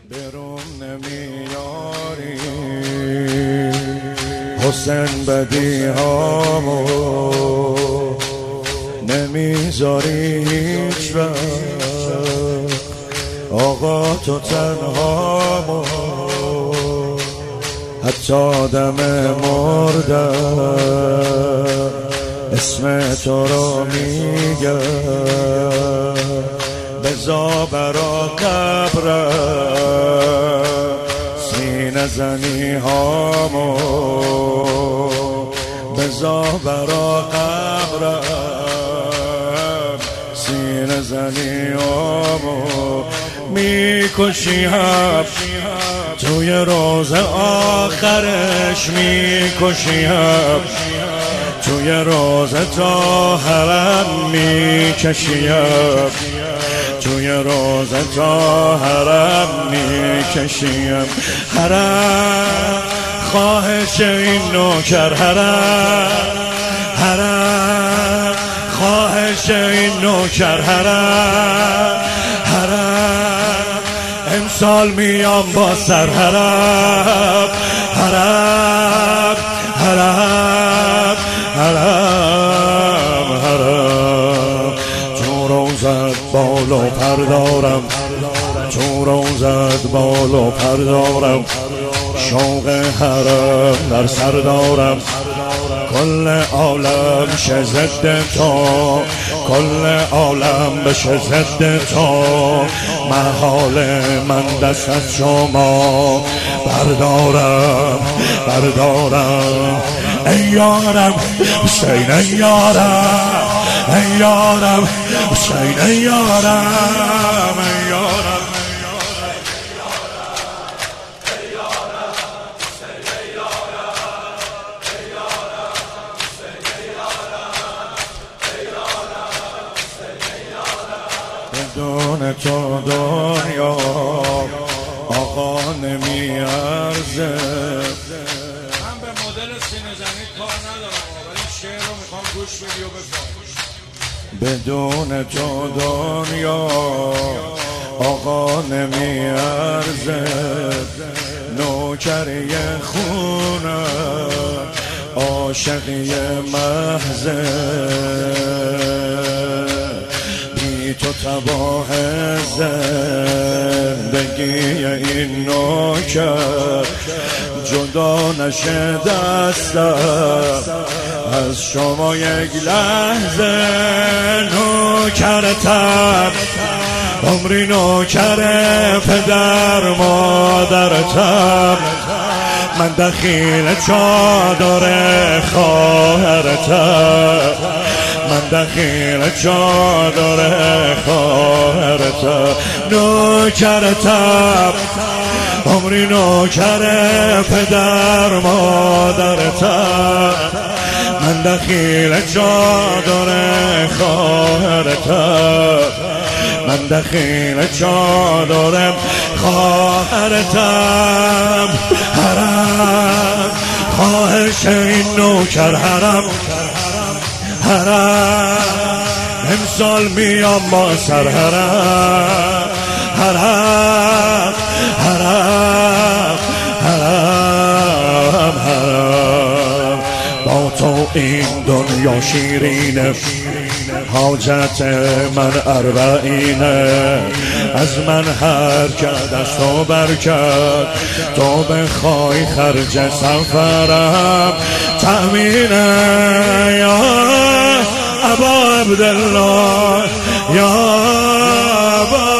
برون نمیاری حسین بدیهامو نمیذاری هیچ وقت آقا تو تنهامو حتی دم مردم اسم تو رو میگم بزا برا قبرم سینه زنی هامو بزا برا قبرم سینه زنی هامو میکشیم توی روز آخرش میکشیم توی روز تا حرم میکشیم توی روز تا حرم میکشیم حرم خواهش این نوکر حرم خواهش این نوکر حرم امسال میام با سر حرم چون روزت بالا پر دارم چون روزت بالا پر دارم شوق حرم در سر دارم کل عالم شه ضد تو کل عالم بشه ضد تو محال من دست از شما بردارم ای یارم حسین ای یارم ای یارم حسین ای یارم ای یارم بدون تو دنیا آقا نمیارزه. من به مدل سینه زنی کار ندارم ولی شعر رو میخوام گوش بدی و بفهم. بدون تو دنیا آقا نمیارزه نوکری خونه عاشقی محضه تو تباه زندگی این نوکر جدا نشه دستم از شما یک لحظه نوکرتم عمری نوکر پدر مادرتم من دخیل چادر خواهرتم من دخیل چادر خواهرتم نوکرتم عمری نوکر پدر مادرتم من دخیل چادر خواهرتم من دخیل چادر خواهرتم حرم خواهش این نوکر حرم امسال میام با سر حرم با تو این دنیا شیرینه حاجت من اربعینه از من حرکت از تو برکت تو بخوای خرج سفرم تأمینه یا ابا عبدالله یا ابا